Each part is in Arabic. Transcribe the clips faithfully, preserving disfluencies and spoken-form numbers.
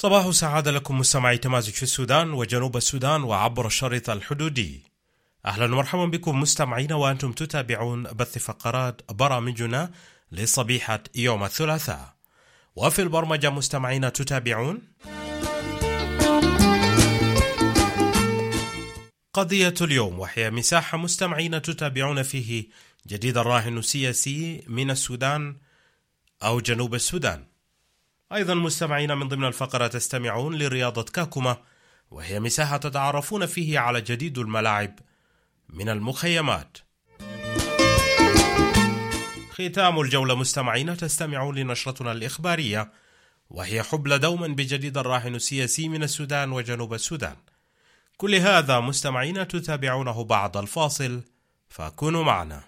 صباح سعادة لكم مستمعي تمازج في السودان وجنوب السودان وعبر الشريط الحدودي. أهلا ومرحبا بكم مستمعين وأنتم تتابعون بث فقرات برامجنا لصبيحة يوم الثلاثاء. وفي البرمجة مستمعين تتابعون قضية اليوم، وهي مساحة مستمعين تتابعون فيه جديد الراهن السياسي من السودان أو جنوب السودان. أيضا مستمعين من ضمن الفقرة تستمعون لرياضة كاكوما، وهي مساحة تتعرفون فيه على جديد الملاعب من المخيمات. ختام الجولة مستمعين تستمعون لنشرتنا الإخبارية، وهي حبل دوما بجديد الراهن السياسي من السودان وجنوب السودان. كل هذا مستمعين تتابعونه بعد الفاصل، فكونوا معنا.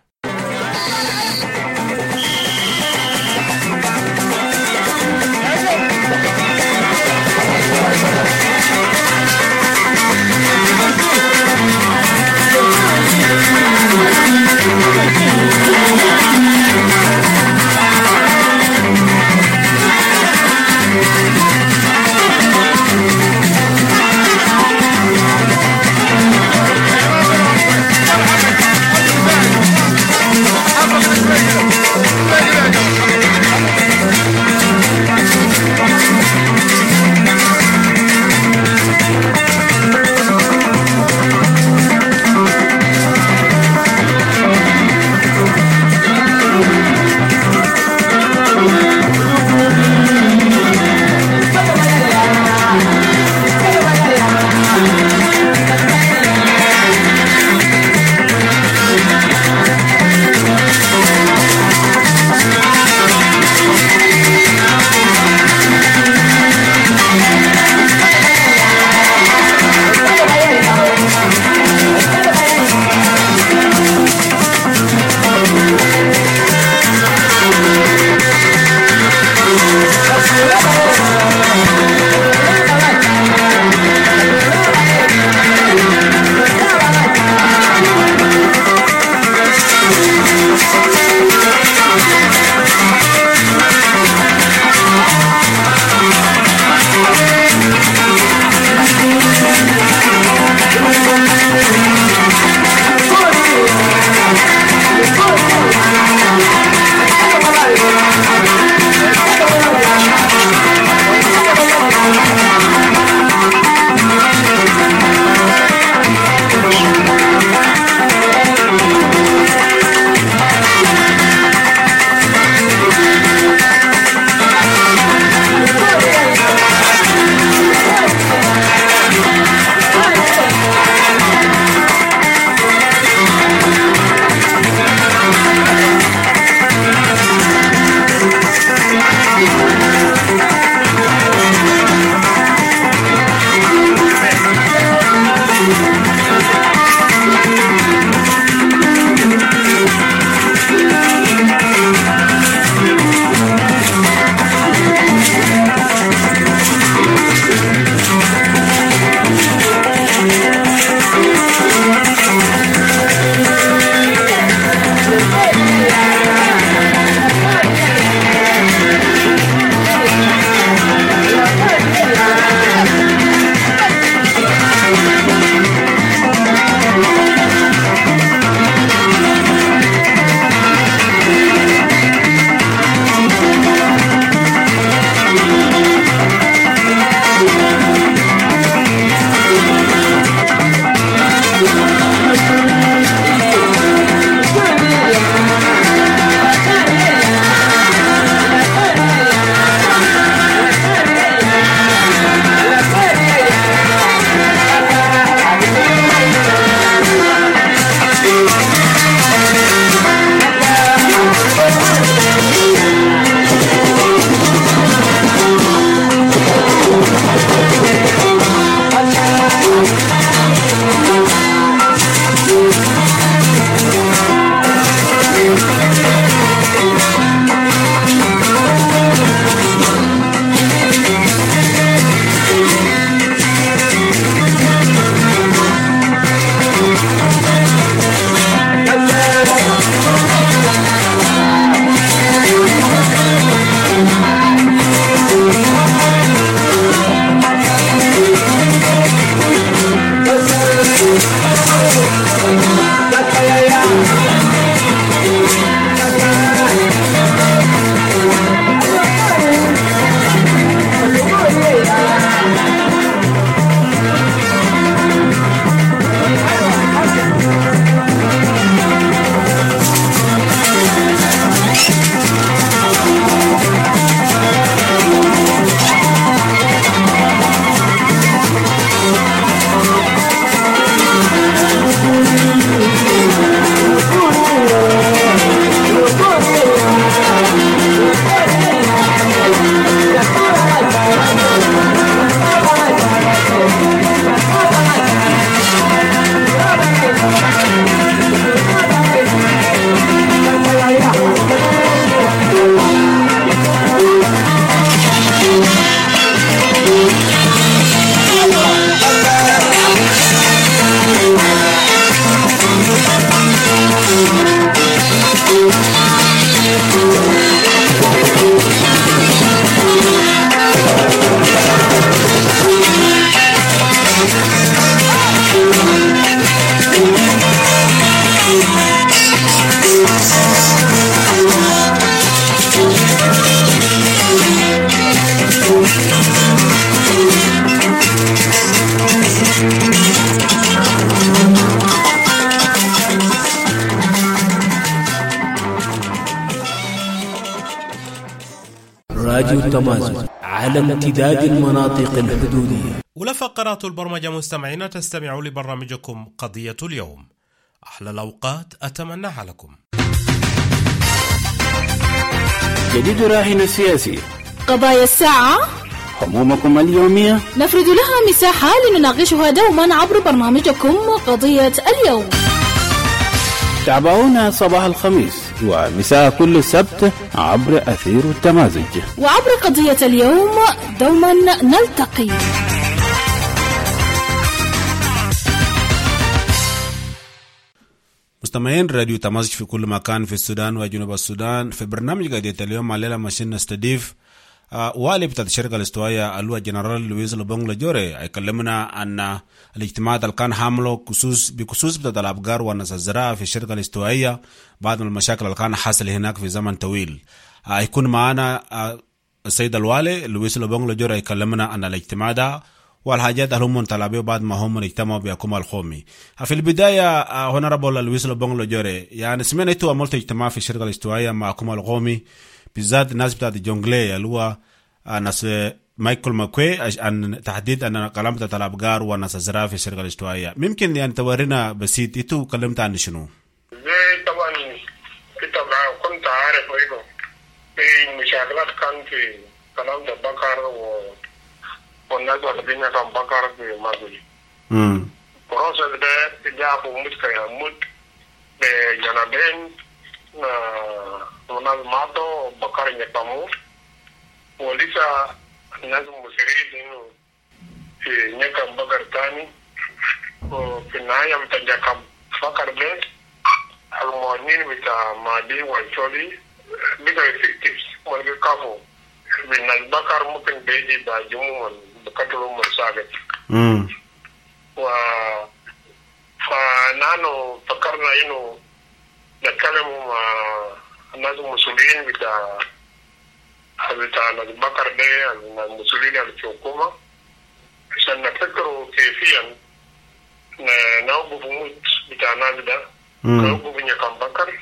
راديو التمازج على امتداد المناطق الحدودية. ولا فقرات البرمجة مستمعين، تستمعوا لبرنامجكم قضية اليوم. أحلى الأوقات أتمناها لكم. جديد راهن السياسي، قضايا الساعة، همومكم اليومية نفرد لها مساحة لنناقشها دوما عبر برنامجكم قضية اليوم. تابعونا صباح الخميس ومساء كل سبت عبر أثير التمازج، وعبر قضية اليوم دوما نلتقي. مستمعين راديو تمازج في كل مكان في السودان وجنوب السودان. في برنامج قضية اليوم علينا ماشين نستضيف آه والي بتاعت الشركة الاستوائية اللواء جنرال لويس لوبونغ لجوري. هيكلمنا عن الاجتماعات اللي كان حامله خصوص بخصوص بتاعت الأبقار والناس الزراعة في الشركة الاستوائية بعد المشاكل اللي كان حاصل هناك في زمن طويل. هيكون آه معنا آه السيد الوالي لويس لوبونغ لجوري هيكلمنا عن الاجتماع ده والحاجات اللي هم طلبوا بعد ما هم اجتمعوا بحكومة الخومي. في البداية هنا ربنا لويس لوبونغ لجوري، يعني سمعنا انتوا عملتوا اجتماع في الشركة الاستوائية مع حكومة الخومي بالذات الناس بتاعت الجونغلي اللي هو ناس مايكل ماكوي عن تحديد ان كلام بتاعت الابقار والناس الزراعة في الشركة الاستوائية. ممكن يعني تورينا بسيط انتوا كلمت عن شنو؟ طبعا كنت كنت عارف ايضا في مشاكلات كان في كلام البقر و والناس والذين كان بقر في ماضي. امم بروسس ده جابوا مشكلة مد بجانبين وناس ماتوا بقر يقاموا ولسه الناس مسيرين إنه في نكام بقر تاني وفي النهاية متجاكم بقر ده المواطنين بتاع مادي والشولي بقى effectives والبيكافوا بالناس بقر ممكن بيجي باجمون بقتلهم مرساقط. امم و فنحن فكرنا إنه نتكلم مع الناس المسؤولين بتاع بتاع البقر ده المسؤولين اللي في الحكومة عشان نفكروا كيفيا نوقف موت بتاع الناس ده نوقف نيكام بقر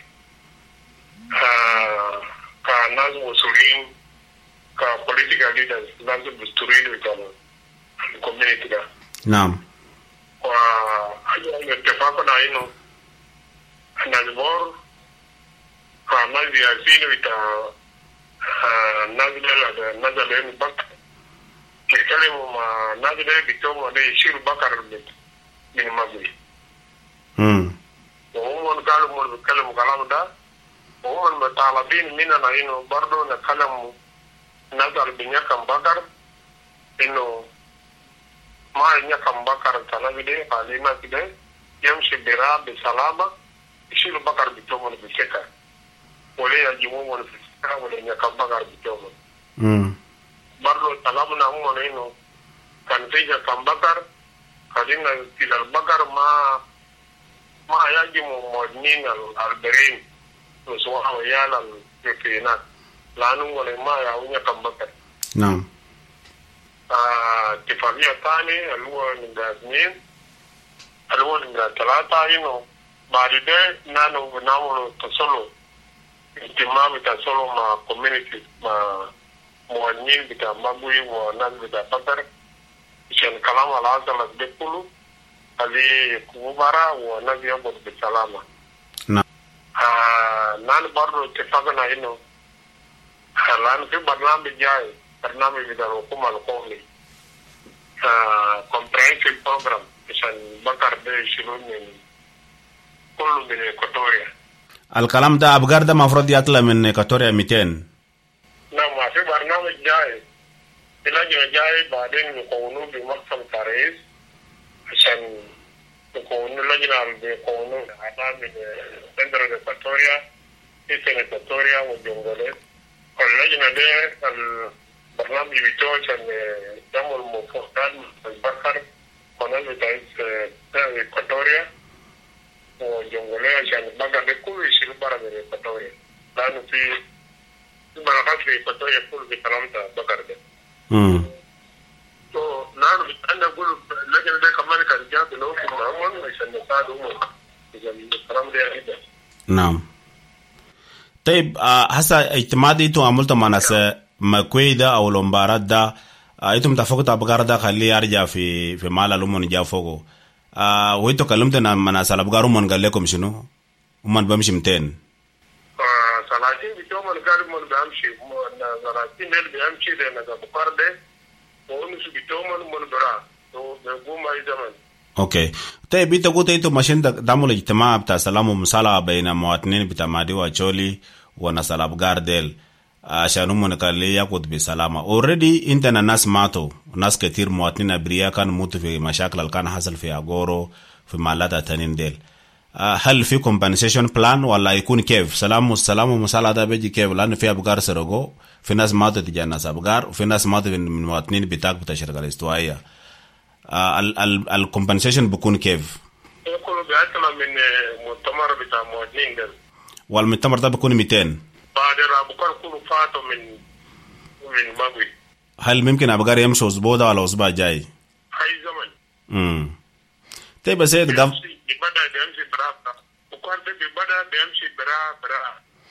كناس مسؤولين كpolitical leaders لازم بستورين بتاع الكوميونيتي ده. نعم. واتفقنا إنه الناس بور كناس سياسيين بتاع الناس ده الناس اللي هم بقر يتكلموا مع الناس ده بيتوما ده يشيلوا بقر من مبني. امم. وهم قالوا مو بيتكلموا كلام ده وهم مطالبين مننا إنه برضو نتكلم الناس اللي بينيكم بقر إنه ما ينيكم بقر الناس ده خلينا كده يمشي برا بسلامة يشيلوا بقر بيتوما بسكة ولا يجيبوهم في ولا ينيكم بقر بيتوما. امم. برضو طلبنا هم إنه كان فيجا كم بقر خلينا في البقر ما ما يجيبوا مودنين البرين وسواء ويانا في هناك لأنه ولا ما يعوني كم بقر. نعم. اتفاقية ثانية اللي هو نقاط اثنين اللي هو نقاط ثلاثة إنه بعد ده نحن بنعمل تصلوا اجتماع بتصلوا مع كوميونيتي مع مواطنين بتاع مبوي وناس بتاع بقر عشان كلام العزلة ده كله اللي كبارا وناس يقعد بسلامة. نعم. نحن برضو اتفقنا إنه الآن في برنامج جاي برنامج بتاع الحكومة القومي comprehensive program عشان بقر ده يشيلون من كله من إكواتوريا. الكلام ده أبقار ده مفروض يطلع من إكواتوريا مئتين. نعم في برنامج جاي اللجنة جاي بعدين يكونوا بمقسم تاريخ عشان يكونوا لجنة بيكونوا أعضاء من سنترال إكواتوريا إيسترن إكواتوريا والجنوبية. اللجنة ده البرنامج بتاعه عشان يعمل مفاوضات مع البقر وناس بتاع إكواتوريا والجنوبية عشان البقر ده كله يشيلوا برا من إكواتوريا لأنه في بركات في إكواتوريا كله بكلام بتاع البقر ده. امم. تو نحن أنا أقول اللجنة ده كمان كان جاب له في معمل عشان نساعدهم عشان الكلام ده يبدأ. نعم. طيب هسه اجتماع دي انتوا عملتوا مع ناس makwei da au lombarat da itu mtafogo tabgar da khali yarja fi fi mala lumon jafogo ah wito kalumta na mana salabgaru mon galekom shino umman bamshi mten ah salatin bito mon garu mon bamshi mon na salatin el bamshi de na bukarde onu su bito mon mon bra to de guma idaman okay tay bito gote ito mashin da damul ijtima bta salamu musala baina muwatinin bita madi wa choli wa na salabgar del ashanu mon kale yakut bi salama already intana nas mato nas ketir muwatinin abriya kan mutu fi mashakil al kan hasal fi agoro fi malata tanin del هل في compensation plan ولا يكون كيف سلام سلام ومساعدة ده بيجي كيف لأن في أبغار سرقو في ناس ماتوا تجاه ناس أبغار وفي ناس ماتوا من المواطنين بتاعك بتشارك الاستوائية ال ال ال compensation بيكون كيف؟ يكون بيعتمد من مؤتمر بتاع المواطنين ده والمؤتمر ده بيكون مئتين بعد أبغار كله فاتوا من من مغوي هل ممكن أبغار يمشوا أسبوع ده ولا أسبوع جاي؟ هاي زمن امم طيب بس هي بدا بيمشي برا وكان بدا بيمشي برا برا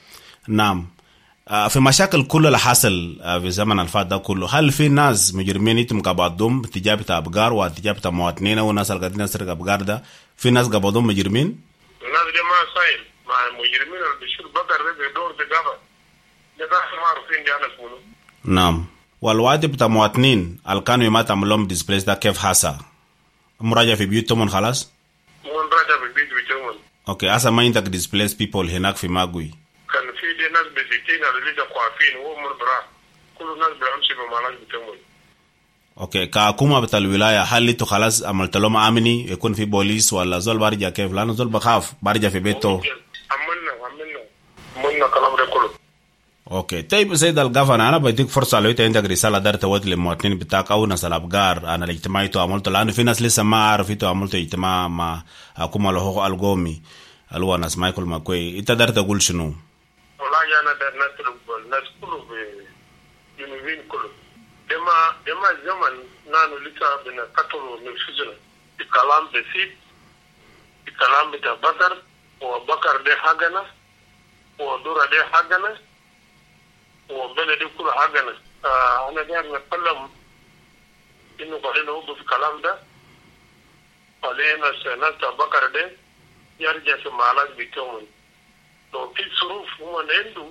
نعم في مشاكل كل اللي حصل في زمن الفات ده كله هل في ناس مجرمين يتم قبضهم تجابة أبغار وتجابة مواطنين وناس اللي قاعدين يسرق أبغار ده في ناس قبضهم مجرمين الناس دي ما صاير مع المجرمين اللي بيشيل بقر ده بدور تجابة ده ما عارفين دي أنا اسمه نعم والوعد بتاع مواطنين اللي كانوا ما تعملهم ديسبليس ده كيف حصل مراجع في بيوتهم خلاص مراجع في بيوت بيوتهم اوكي هسه ما عندك displaced people هناك في ماغوي كان في دي ناس بزيتين اللي لسه قوافين وهو مربرا كل الناس بيمشي بمالات بيوتهم اوكي كحكومه بتاع الولايه هل انتوا خلاص عملت لهم امني يكون في بوليس ولا زول بارجع كيف لانه زول بخاف بارجع في بيته عملنا عملنا عملنا كلام ده كله اوكي طيب سيد الغفنا انا بديك فرصه لو انت عندك رساله دار تودي للمواطنين بتاعك او ناس الابغار انا الاجتماعي تو عملته لانه في ناس لسه ما عرفتوا عملته اجتماع مع حكومه له القومي اللي هو ناس مايكل ماكوي انت دار تقول شنو والله انا دار نطلب الناس كله بينوين كله دما دما زمن نانو لسه بنقتلوا نفسنا الكلام بسيط الكلام بتاع بكر وبكر ده حقنا ودورة ده حقنا وبلد كل حاجنا آه أنا قاعد نتكلم إنه قلنا هو في الكلام ده قلنا ناس بكر ده يرجع في معلق بيتهم لو في ظروف هم عنده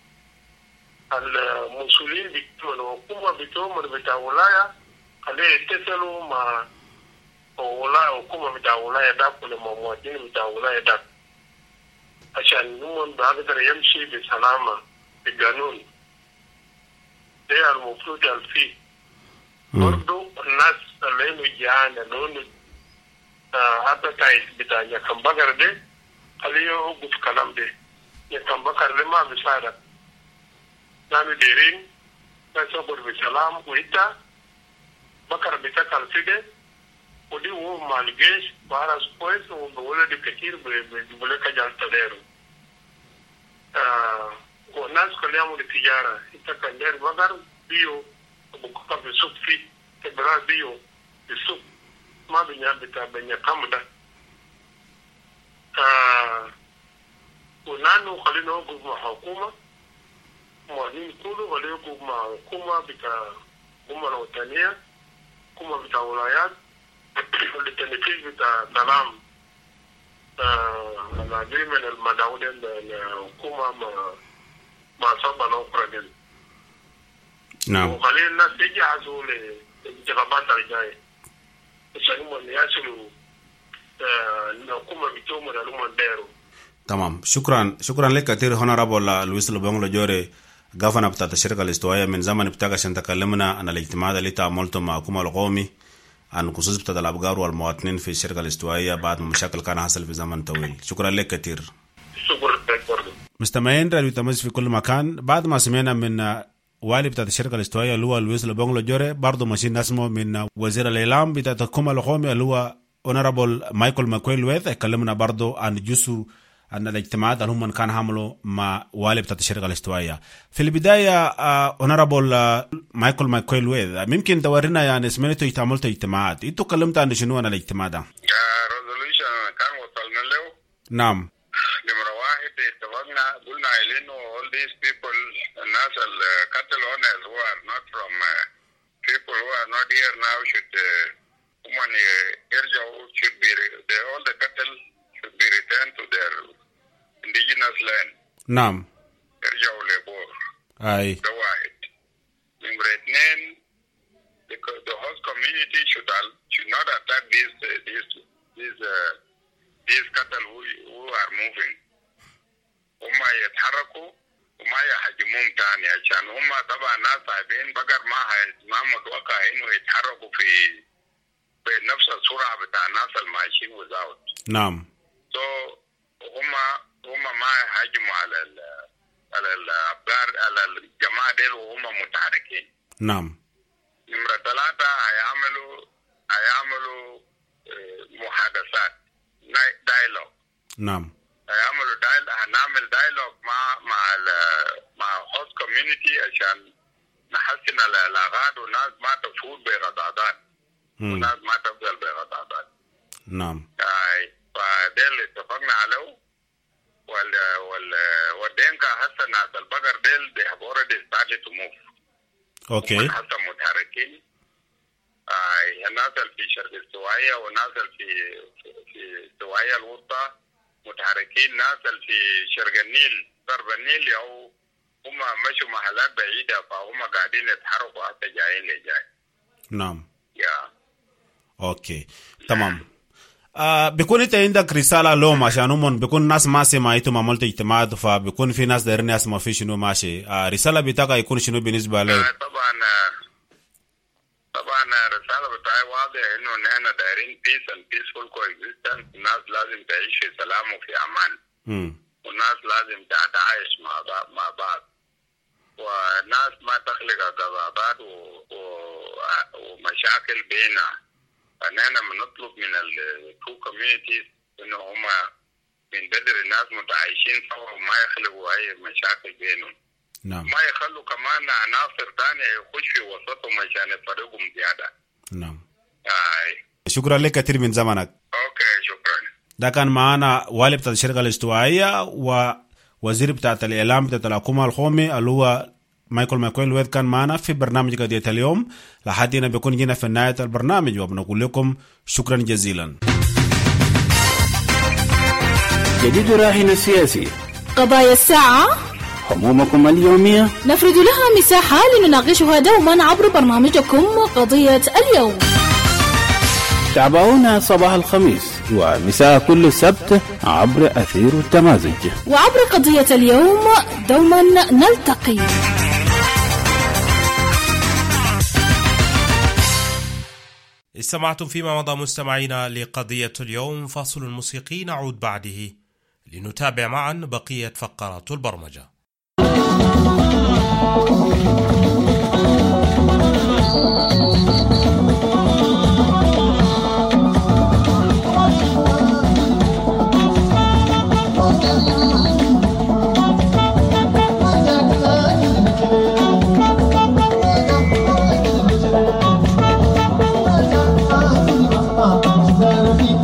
المسؤولين بيتهم الحكومة بيتهم بتاع ولاية قلنا يتصلوا مع ولاية حكومة بتاع ولاية ده كل مواطنين بتاع ولاية ده عشان هم بقدر يمشي بسلامة بالقانون ده المفروض الفي برضو الناس اللي انه جانا لونه هذا تايس بتاع يكن بقر ده اللي يوقف كلام ده يكن بقر ده ما بيساعد نحن ديرين نصبر بسلام وإنت بقر بتاكل فيه ودي هو مع الجيش بارس كويس وبولد كتير بيقولك جال تديرو والناس كلها يعملوا تجارة انت كان دير بقر بيو وبكتا بسوق فيه تبرا بيو بسوق ما بنيا بتا بنيا كامدا ونانو خلينا نوقف مع حكومة مواطنين كله خلينا نوقف مع حكومة بتا حكومة الوطنية حكومة بتا ولايات اللي تنفيذ بتا سلام الأجريمنت المدعوة الحكومة مع مع صبا الأخرى دي نعم وخلينا الناس يجهزوا للانتخابات الجاية عشان هم يصلوا الحكومة بتوعهم اللي هم دايروا تمام شكرا شكرا لك كثير هونرابل لويس لوبونغ لجوري غافنا بتاعت الشركة الاستوائية من زمن بتاعك عشان تكلمنا عن الاجتماع اللي تعاملته مع الحكومة القومي عن خصوص بتاعت الأبغار والمواطنين في الشركة الاستوائية بعد مشاكل كان حصل في زمن طويل شكرا لك كثير شكرا لك برضه مستمعين راديو تميز في كل مكان بعد ما سمعنا من والي بتاعت الشركة الاستوائية اللي هو لويس لوبونغ لجوري برضه ماشيين نسمه من وزير الإعلام بتاعت الحكومة القومي اللي هو اونرابل مايكل ماكوي لويث اتكلمنا برضه عن جزء عن الاجتماعات اللي هم كان عملوا مع والي بتاعت الشركة الاستوائية. في البداية اونرابل مايكل ماكوي لويث ممكن تورينا يعني سمعتوا عملتوا اجتماعات انتوا كلمتوا عن شنو عن الاجتماع ده؟ ريزوليوشن كان وصلنا له نعم نمرة واحد اتفقنا قلنا انه all these people الناس الناس القتل owners who are not from uh, people who are not here now should women uh, should be the, all the cattle should be returned to their indigenous land. نعم. يرجعوا لبور. أي. ده واحد. نمرة اثنين the, the host community should should not attack these uh, these these uh, these cattle who who are moving. هما يتحركوا وما يهاجمون تاني عشان هما طبعا ناس صاحبين بقر ما ما متوقع انه يتحركوا في بنفس السرعه بتاع الناس الماشيين وزاوت. نعم. so هما هما ما يهاجموا على ال على الابقار على الجماعه ديل وهم متحركين. نعم. نمرة ثلاثة هيعملوا هيعملوا محادثات دايلوج. نعم. هيعملوا دايل هنعمل دايلوج مع مع ال مع هوست كوميونتي عشان نحسن العلاقات والناس ما تفوت بغضاضات والناس ما تفضل بغضاضات. نعم. اي فده اللي اتفقنا عليه. وال وال والدينكا هسه ناس البقر ديل they have already started to move. اوكي. هسه متحركين. اي الناس في شرق السوايا والناس في في السوايا الوسطى متحركين، ناس في شرق النيل غرب النيل او هم مشوا محلات بعيده فهم قاعدين يتحركوا حتى جايين لجاي. نعم. يا اوكي تمام. آه بيكون انت عندك رساله لهم عشان هم بيكون ناس ما سمعتوا عملت اجتماعات فبيكون في ناس دايرين يسمعوا في شنو ماشي. آه رساله بتاعك يكون شنو بالنسبه له؟ آه طبعا طبعا الرساله بتاعي واضحه انه نحن دايرين peace and peaceful coexistence. الناس لازم تعيش في سلام وفي امان. امم والناس لازم تتعايش مع بعض مع بعض والناس ما تخلق غضاضات ومشاكل بينها. فنحن بنطلب من التو كوميونيتيز انه هم من بدر الناس متعايشين سوا وما يخلقوا اي مشاكل بينهم. نعم. ما يخلوا كمان عناصر ثانيه يخش في وسطهم عشان يفرقهم زياده. نعم. آي. شكرا لك كثير من زمنك. اوكي شكرا. ده كان معنا والي بتاع الشركه الاستوائيه ووزير بتاع الاعلام بتاع الحكومه القومي اللي هو مايكل ماكويل ويد كان معنا في برنامج قضية اليوم. لحد هنا بيكون جينا في نهاية البرنامج وبنقول لكم شكرا جزيلا. جديد الراهن السياسي، قضايا الساعة، همومكم اليومية نفرد لها مساحة لنناقشها دوما عبر برنامجكم قضية اليوم. تابعونا صباح الخميس ومساء كل سبت عبر أثير التمازج وعبر قضية اليوم دوما نلتقي. استمعتم فيما مضى مستمعينا لقضية اليوم. فاصل موسيقي نعود بعده لنتابع معا بقية فقرات البرمجة.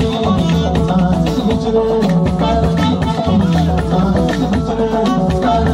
Thank you.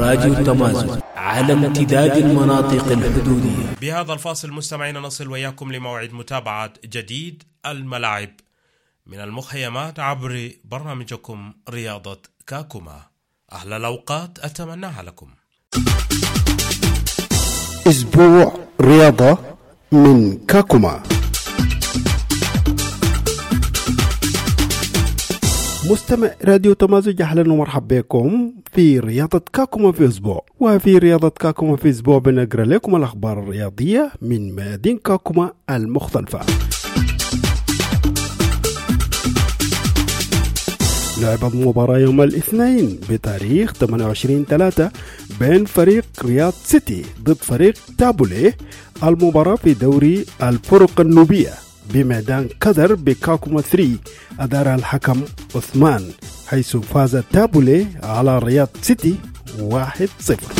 راديو تمازن على امتداد المناطق الحدودية. بهذا الفاصل مستمعين نصل وياكم لموعد متابعة جديد الملاعب من المخيمات عبر برنامجكم رياضة كاكوما. أهلا الأوقات أتمناها لكم. أسبوع رياضة من كاكوما. مستمع راديو تمازج، أهلا ومرحبا بكم في رياضة كاكوما في أسبوع. وفي رياضة كاكوما في أسبوع بنقرأ لكم الأخبار الرياضية من ميادين كاكوما المختلفة. لعبت مباراة يوم الاثنين بتاريخ ثمانية وعشرين ثلاثة بين فريق رياض سيتي ضد فريق تابولي، المباراة في دوري الفرق النوبية بميدان كدر بكاكوما ثلاثة. أدار الحكم عثمان، حيث فاز تابولي على رياض سيتي واحد صفر.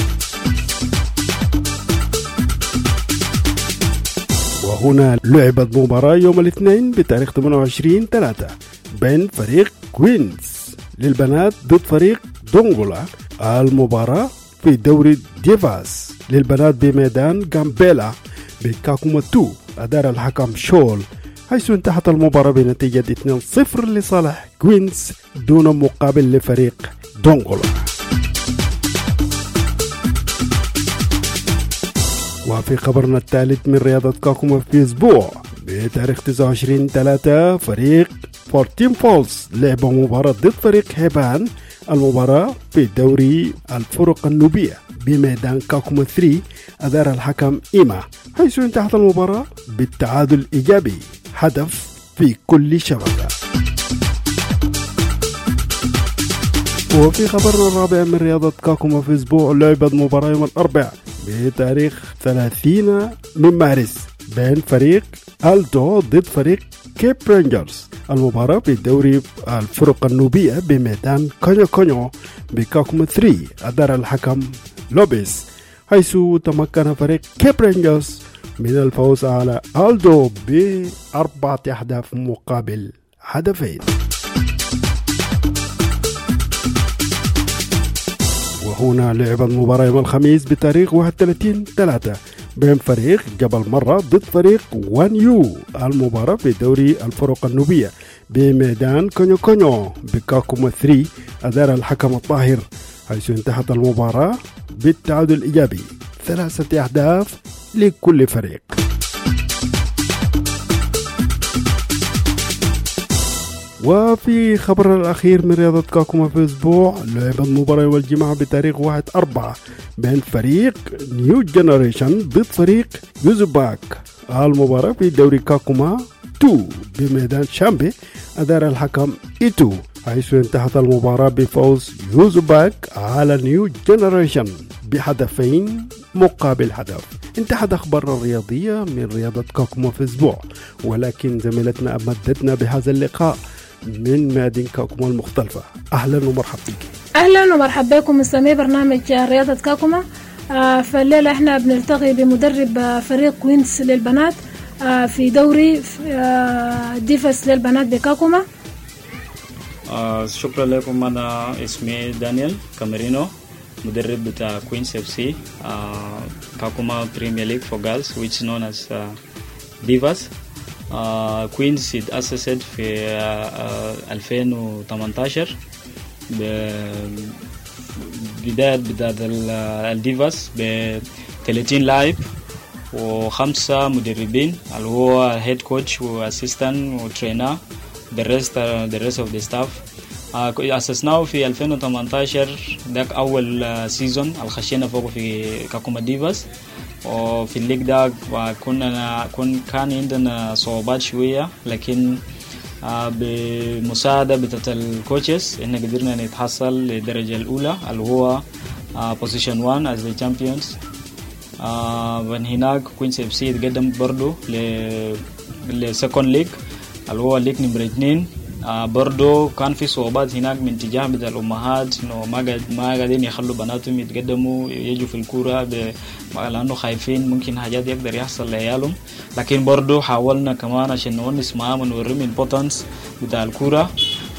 وهنا لعبت مباراة يوم الاثنين بتاريخ ثمانية وعشرين ثلاثة بين فريق كوينز للبنات ضد فريق دونغولا، المباراة في دوري ديفاس للبنات بميدان غامبيلا بكاكوما اثنين. أدار الحكم شول، حيث انتهت المباراة بنتيجة اثنين صفر لصالح كوينز دون مقابل لفريق دونغولا. وفي خبرنا الثالث من رياضة كاكوما في أسبوع بتاريخ تسعة وعشرين ثلاثة فريق فورتين فولز لعب مباراة ضد فريق هيبان، المباراة في دوري الفرق النوبية بميدان كاكوما ثلاثة. أدار الحكم إيما، حيث انتهت المباراة بالتعادل الإيجابي، هدف في كل شبكة. وفي خبرنا الرابع من رياضة كاكوما في أسبوع لعبت مباراة يوم الأربعاء بتاريخ ثلاثين من مارس بين فريق ألتو ضد فريق كيب رينجرز، المباراة في دوري الفرق النوبية بميدان كونيو كونيو بكاكوما ثلاثة. أدار الحكم لوبيس، حيث تمكن فريق كيب رينجرز من الفوز على ألتو بأربعة أهداف مقابل هدفين. وهنا لعبت مباراة يوم الخميس بتاريخ واحد وثلاثين ثلاثة بين فريق جبل مرة ضد فريق وان يو، المباراة في دوري الفرق النوبية بميدان كونيو كونيو بكاكوما ثلاثة. أدار الحكم الطاهر، حيث انتهت المباراة بالتعادل الإيجابي، ثلاثة أهداف لكل فريق. وفي خبر الأخير من رياضة كاكوما في أسبوع لعبت مباراة يوم الجمعة بتاريخ واحد أربعة بين فريق نيو جنريشن ضد فريق يوزوباك، المباراة في دوري كاكوما اثنين بميدان شامبي. أدار الحكم إيتو، حيث انتهت المباراة بفوز يوزوباك على نيو جنريشن بهدفين مقابل هدف. انتهت أخبار الرياضية من رياضة كاكوما في أسبوع، ولكن زميلتنا أمدتنا بهذا اللقاء من ميادين كاكوما المختلفة. أهلا ومرحبا بك. أهلا ومرحبا بكم مستمعي برنامج رياضة كاكوما. آه فالليلة احنا بنلتقي بمدرب آه فريق كوينز للبنات آه في دوري آه ديفاس للبنات بكاكوما. آه شكرا لكم. أنا اسمي دانيال كاميرينو، مدرب بتاع كوينز اف سي كاكوما بريمير ليج فور جيرلز which is known as ديفاس. كوينز اتأسست في uh, uh, ألفين وثمانية عشر بداية بداية الديفاس ب ثلاثين لاعب وخمسة مدربين اللي هو هيد كوتش واسيستنت وترينر the rest uh, the rest of the staff. uh, أسسناه في ألفين وثمانية عشر، داك أول سيزون uh, الخشينا فوق في كاكوما ديفاس. وفي الليج ده كنا كن كان عندنا صعوبات شوية، لكن آه بمساعدة بتاعت الكوتشز إحنا قدرنا نتحصل للدرجة الأولى اللي هو آه position one as the champions. آه من هناك كوينز اف سي تقدم برضو للسكند ليج اللي هو ليج نمبر اثنين. آه برضو كان في صعوبات هناك من تجاه بتاع الأمهات إنه ما قد ما قاعدين يخلوا بناتهم يتقدموا يجوا في الكورة لأنه خايفين ممكن حاجات يقدر يحصل لعيالهم، لكن برضو حاولنا كمان عشان نونس معاهم ونوريهم importance بتاع الكورة.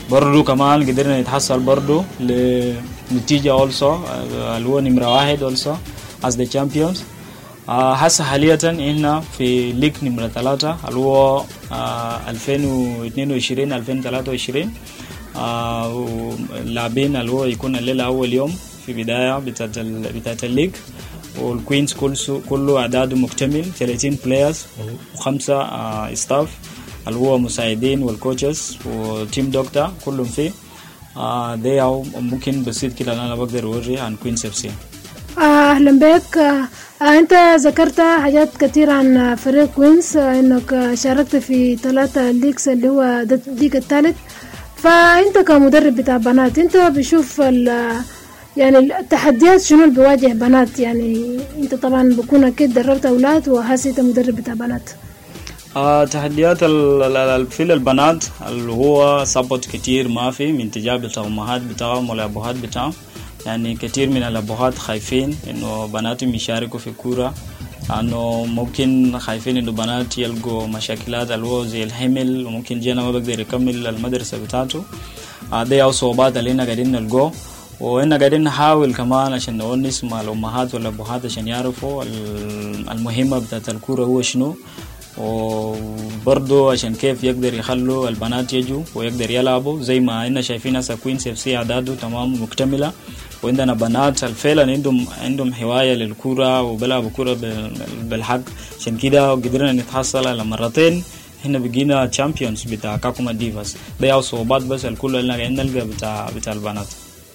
برضو كمان قدرنا نتحصل برضو لنتيجة also اللي هو نمرة واحد also as the champions. آه هسه حاليا هنا في ليج نمرة ثلاثة اللي هو آه ألفين واثنين وعشرين ألفين وثلاثة وعشرين. آه اللاعبين اللي هو يكون الليلة أول يوم في بداية بتاعت بتاعت الليج، والكوينز كله كله أعداده مكتمل ثلاثين بلايرز وخمسة آه ستاف اللي هو مساعدين والكوتشز وتيم دكتور كلهم فيه. آه ده أو ممكن بسيط كده أنا بقدر أوري عن كوينز اف سي. أهلا بك. آه أنت ذكرت حاجات كتير عن فريق كوينز، آه إنك شاركت في ثلاثة ليكس اللي هو الليج الثالث. فأنت كمدرب بتاع بنات أنت بشوف يعني التحديات شنو اللي بيواجه بنات؟ يعني أنت طبعا بكون أكيد دربت أولاد وهسه أنت مدرب بتاع بنات. آه تحديات في البنات اللي هو سبوت كتير ما في من تجاه الأمهات بتاعهم والأبوات بتاعهم. يعني كتير من الأبوات خايفين إنه بناتهم يشاركوا في كورة، لأنه ممكن خايفين إنه بنات يلقوا مشاكلات اللي هو زي الحمل، وممكن جينا ما بقدر يكمل المدرسة بتاعته. آه دي أو صعوبات اللي هنا قاعدين نلقوه، وإحنا قاعدين نحاول كمان عشان نونس مع الأمهات والأبوات عشان يعرفوا المهمة بتاعت الكورة هو شنو، وبرضو عشان كيف يقدر يخلوا البنات يجوا ويقدر يلعبوا. زي ما إحنا شايفين هسه كوينز اف سي أعداده تمام مكتملة، وعندنا بنات فعلا عندهم عندهم هواية للكورة وبيلعبوا كورة بالحق. عشان كده قدرنا نتحصل على مرتين هنا بقينا تشامبيونز بتاع كاكوما ديفاس. ده يا صعوبات بس الكل اللي قاعدين نلقى بتاع بتاع البنات.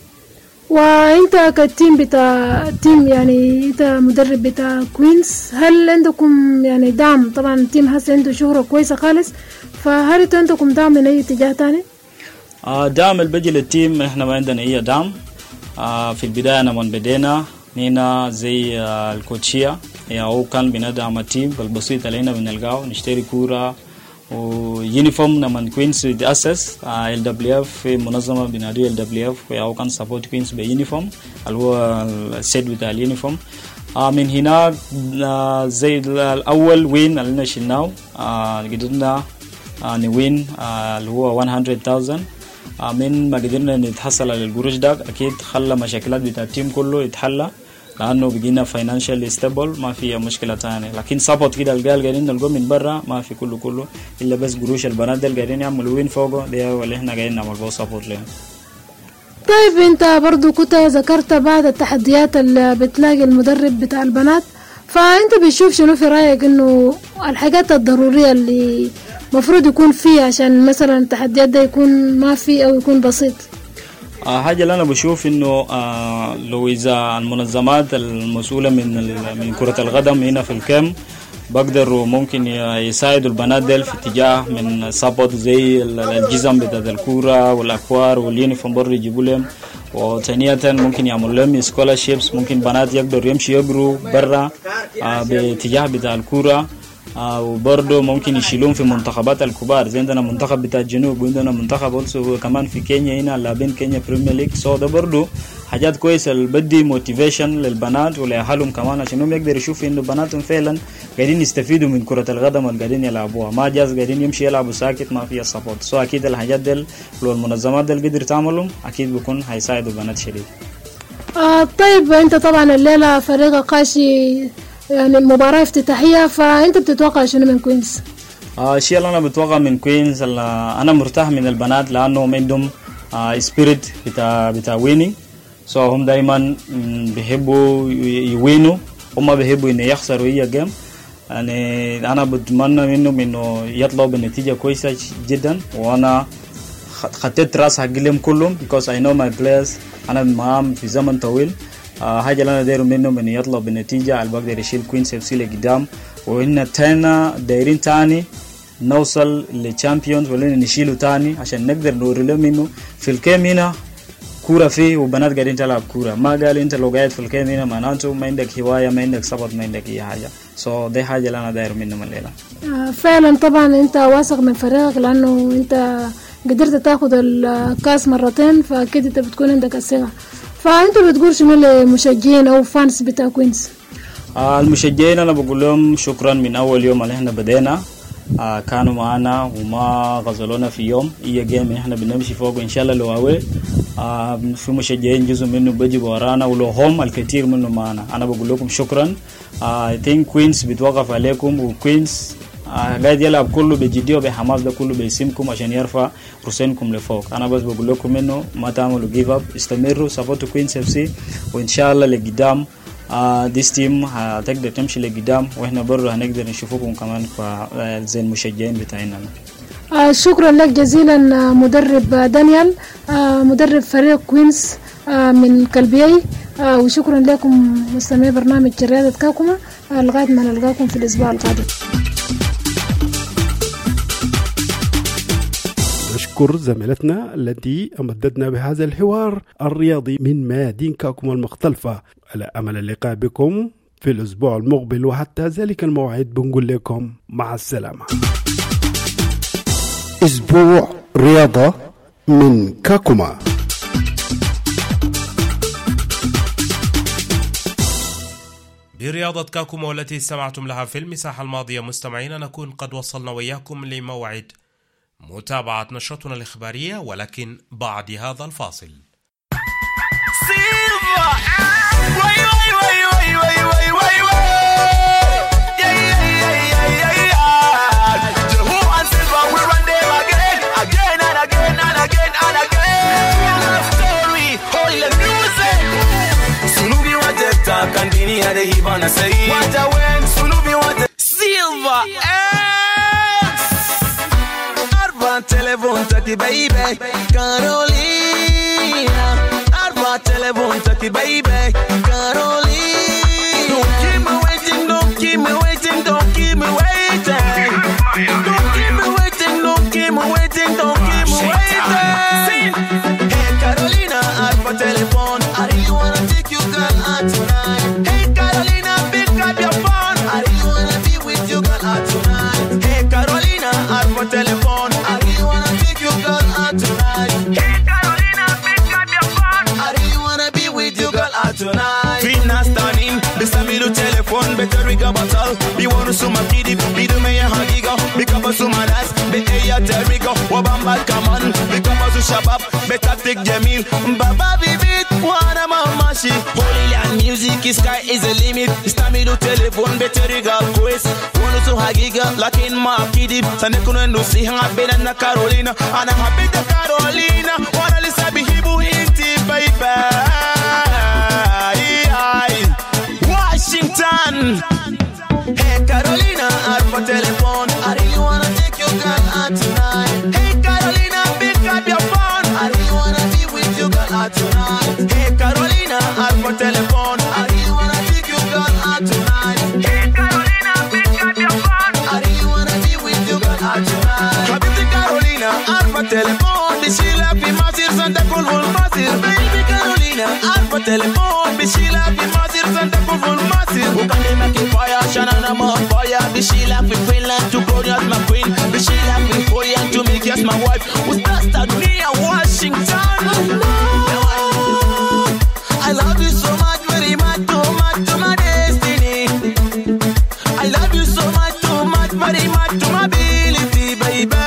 وانت كتيم بتاع تيم يعني انت مدرب بتاع كوينز، هل عندكم يعني دعم؟ طبعا التيم هسه عنده شهرة كويسة خالص، فهل انتوا عندكم دعم من اي اتجاه تاني؟ آه دعم البجي للتيم احنا ما عندنا اي دعم. آه في البداية لما بدينا نينا زي آه الكوتشية يعني هو كان بندعم التيم بالبسيط اللي هنا بنلقاه، نشتري كورة ويونيفورم. لما كوينز تأسس ال دبليو اف في منظمة بنادي ال دبليو اف وهو كان سبورت كوينز بيونيفورم اللي هو السيت بتاع اليونيفورم. آه من هنا آه زي الأول وين اللي نشيلناه آه قدرنا آه نوين آه اللي هو مية ألف. آه من ما قدرنا نتحصل على القروش ده أكيد خلى مشاكلات بتاع التيم كله يتحلى، لأنه بقينا financial stable ما في مشكلة تانية. لكن سابوت كده القال قاعدين نلقوا من برا ما في كله كله إلا بس قروش البنات اللي قاعدين يعملوا وين فوقه ده واللي إحنا قاعدين نعمل بو سابوت لهم. طيب أنت برضو كنت ذكرت بعض التحديات اللي بتلاقي المدرب بتاع البنات، فأنت بتشوف شنو في رأيك إنه الحاجات الضرورية اللي مفروض يكون فيها عشان مثلا التحديات ده يكون ما في أو يكون بسيط؟ آه حاجة اللي أنا بشوف إنه آه لو إذا المنظمات المسؤولة من من كرة القدم هنا في الكام بقدروا ممكن يساعدوا البنات ديل في اتجاه من سابوت زي الجزم بتاعت الكورة والأكوار واليونيفورم برضه يجيبوا لهم، وثانية ممكن يعملوا لهم سكولارشيبس، ممكن بنات يقدروا يمشي يقروا برا آه باتجاه بتاع الكورة. آه وبرضه ممكن يشيلون في منتخبات الكبار زي عندنا منتخب بتاع الجنوب وعندنا منتخب also كمان في كينيا هنا لاعبين كينيا بريمير ليج. سو ده برضه حاجات كويسة اللي بدي موتيفيشن للبنات ولأهلهم كمان عشان هم يقدروا يشوفوا إنه بناتهم فعلا قاعدين يستفيدوا من كرة القدم اللي قاعدين يلعبوها، ما جاز قاعدين يمشي يلعبوا ساكت ما فيها سبورت. سو أكيد الحاجات دل لو المنظمات دل قدر تعملهم أكيد بيكون هيساعدوا بنات شديد. آه طيب أنت طبعا الليلة فريق قاشي يعني المباراة افتتاحية، فأنت بتتوقع شنو من كوينز؟ آه الشيء اللي أنا بتوقع من كوينز أنا مرتاح من البنات لأنهم عندهم آه سبيريت بتاع بتاع وينينج. سو هم دايما بيحبوا يوينوا وما بيحبوا إنه يخسروا هي جيم. يعني أنا بتمنى منهم إنه يطلعوا بنتيجة كويسة جدا، وأنا خطيت راس حقهم كلهم because I know my players أنا معهم في زمن طويل. آه حاجة اللي أنا داير منهم إنه يطلعوا بنتيجة اللي بقدر يشيل كوينز اف سي لقدام، وإن تانا دايرين تاني نوصل للشامبيونز ولا نشيله تاني عشان نقدر نوري لهم إنه في الكيم هنا كورة فيه وبنات قاعدين تلعب كورة. ما قال أنت لو قاعد في الكيم هنا معناته ما عندك هواية ما عندك صبر ما عندك أي حاجة. سو so دي حاجة اللي أنا داير منهم الليلة. آه فعلا طبعا أنت واثق من فريقك لأنه أنت قدرت تاخد الكاس مرتين، فأكيد أنت بتكون عندك الثقة. فأنت بتقول شنو للمشجعين أو فانس بتاع كوينز؟ آه المشجعين أنا بقول لهم شكرا من أول يوم اللي إحنا بدينا. آه كانوا معنا وما غزلونا في يوم. هي جيم احنا بنمشي فوق ان شاء الله. لو هو آه في مشجعين جزء منه بيجي ورانا ولو هم الكثير منه معنا. انا بقول لكم شكرا. اي ثينك كوينز بتوقف عليكم وكوينز آه قاعد يلعب كله بجديه وبحماس ده كله بيسمكم عشان يرفع رسينكم لفوق. انا بس بقول لكم انه ما تعملوا جيف اب، استمروا سبورتوا كوينز اف سي وان شاء الله لقدام ديس تيم هتقدر تمشي لقدام واحنا برضه هنقدر نشوفكم كمان زي المشجعين بتاعنا. آه شكرا لك جزيلا مدرب دانيال، آه مدرب فريق كوينز آه من كلبيي، آه وشكرا لكم مستمعي برنامج رياضة كاكوما. آه لغاية ما نلقاكم في الأسبوع القادم. نشكر زميلتنا التي أمددنا بهذا الحوار الرياضي من ميادين كاكوما المختلفة. على أمل اللقاء بكم في الأسبوع المقبل، وحتى ذلك الموعد بنقول لكم مع السلامة. أسبوع رياضة من كاكوما. برياضة كاكوما والتي استمعتم لها في المساحة الماضية مستمعين، نكون قد وصلنا وياكم لموعد متابعة نشرتنا الإخبارية، ولكن بعد هذا الفاصل. Silver X Arba telefon taki baby Carolina Arba telefon taki baby Carolina. Don't keep me waiting, don't keep me waiting, don't keep me waiting. Don't keep me waiting, don't keep me waiting, don't keep me waiting. Hey Carolina, Arba telefon, I really wanna take you girl out tonight. Hey Carolina, pick up your phone, I really wanna be with you girl out tonight. Hey Carolina, Arba telefon, I really wanna take you girl out tonight. Hey Carolina, pick up your phone, I really wanna be with you girl out tonight. Fina stunning, bisa miru telefon, better riga batal. Bi wonu suma kidi, bi du me ya hagiga, bi kaba suma das, be eya teriga, wabamba kaman, bi kaba su shabab, better take Jamil, baba bibit, wana mamashi. Holy land music, sky is the limit. Bisa miru telefon, better riga quiz, wonu su hagiga, lakin ma kidi, sane kuno ndo si hanga bena na Carolina, ana happy the Carolina, wana lisa bihibu inti baby. Washington. Hey Carolina, Arba telephone, I really wanna take your girl out tonight. Hey Carolina, pick up your phone, I really wanna be with you girl out tonight. Hey Carolina, Arba telephone, I really wanna take your girl out tonight. Hey Carolina, pick up your phone, I really wanna be with you girl out tonight. Habibti Carolina, Arba telephone, bishila fi masir santa kulhul masir. Baby Carolina, Arba telephone, bishila fi masir santa kulhul masir. Ukande make fire, shana na ma fire. Bishila fi Finland to glorious my queen. Bishila fi Korea to make us my wife. Who's bastard near Washington? I love you so much, very much, too much to my destiny. I love you so much, too much, very much to my ability, baby.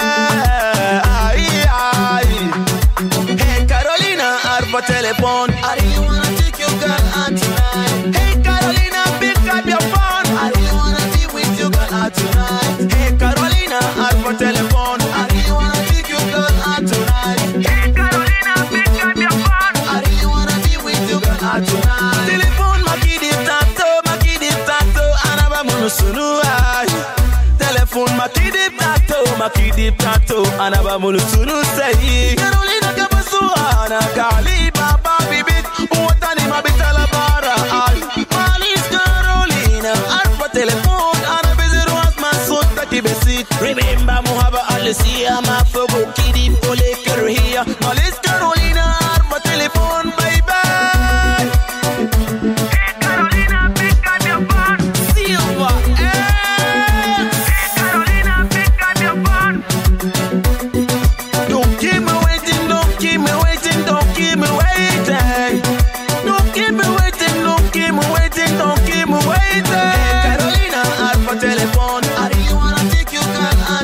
Hey Carolina, Arba telephone, I really wanna take your girl out tonight. Hey Carolina, pick up your phone, I really wanna be with you girl out tonight. Hey Carolina, Arba telephone, I really wanna take your girl out tonight. Hey Carolina, pick up your phone, I really wanna be with you girl out tonight. Telephone makidi tato, makidi tato, anaba munusunu ay. Telephone makidi tato, makidi tato, anaba munusunu say. Carolina kabasuana, kali baba bibit, uwatani mabitala bara ay. Malis Carolina, Arba telephone, anabiziru asma sota kibesit. Remember muhaba alisiya, mafogo kidi pole keruhiya. Malis Carolina, Arba telephone, baby. Hey Carolina, pick up your phone. Silver X. Hey Carolina, pick up your phone. Don't keep me waiting, don't keep me waiting, don't keep me waiting. Don't keep me waiting, don't keep me waiting, don't keep me waiting. Hey Carolina, Arba telephone, I really wanna take you girl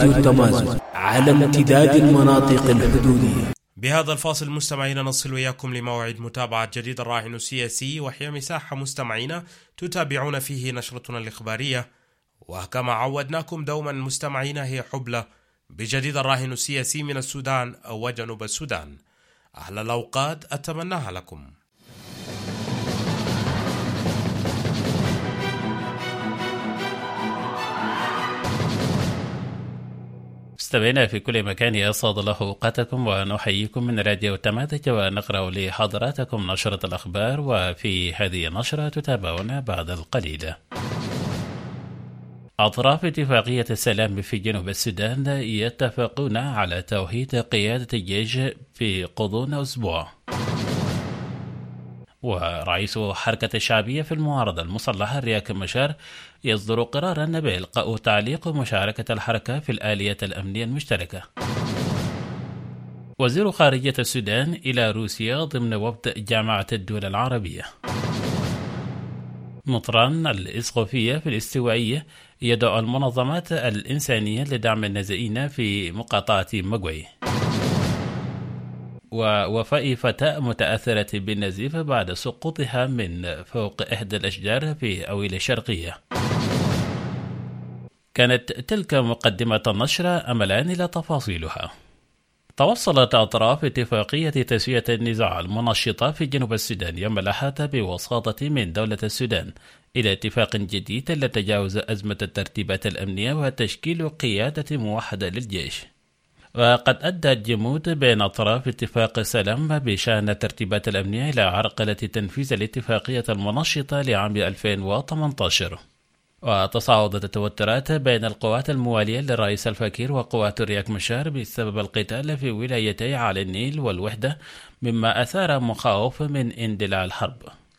راديو التمازج على امتداد المناطق الحدودية. بهذا الفاصل مستمعينا نصل وإياكم لموعد متابعة جديد الراهن السياسي، وهي مساحة مستمعينا تتابعون فيه نشرتنا الإخبارية، وكما عودناكم دوما مستمعينا هي حبلة بجديد الراهن السياسي من السودان وجنوب السودان. أحلى الأوقات أتمناها لكم. مستمعينا في كل مكان يسعد الله أوقاتكم، ونحييكم من راديو التمازج، ونقرأ لحضراتكم نشرة الأخبار. وفي هذه النشرة تتابعون بعد القليل. أطراف اتفاقية السلام في جنوب السودان يتفقون على توحيد قيادة الجيش في غضون أسبوع. ورئيس حركة الشعبية في المعارضة المسلحة رياك مشار يصدر قرارا بإلقاء تعليق مشاركة الحركة في الآلية الأمنية المشتركة. وزير خارجية السودان إلى روسيا ضمن وفد جامعة الدول العربية. مطران الإسقفية في الاستوائية يدعو المنظمات الإنسانية لدعم النازئين في مقاطعة مقوي. ووفاء فتاة متأثرة بالنزيف بعد سقوطها من فوق إحدى الأشجار في أويل الشرقية. كانت تلك مقدمة النشرة، أملان إلى تفاصيلها. توصلت أطراف اتفاقية تسوية النزاع المنشطة في جنوب السودان يوم الأحد بوساطة من دولة السودان إلى اتفاق جديد لتجاوز أزمة الترتيبات الأمنية وتشكيل قيادة موحدة للجيش. وقد أدى الجمود بين أطراف اتفاق السلام بشأن الترتيبات الأمنية إلى عرقلة تنفيذ الاتفاقية المنشطة لعام ألفين وثمانية عشر. وتصاعدت التوترات بين القوات الموالية للرئيس الفكير وقوات رياك مشار بسبب القتال في ولايتي على النيل والوحدة، مما أثار مخاوف من اندلاع الحرب.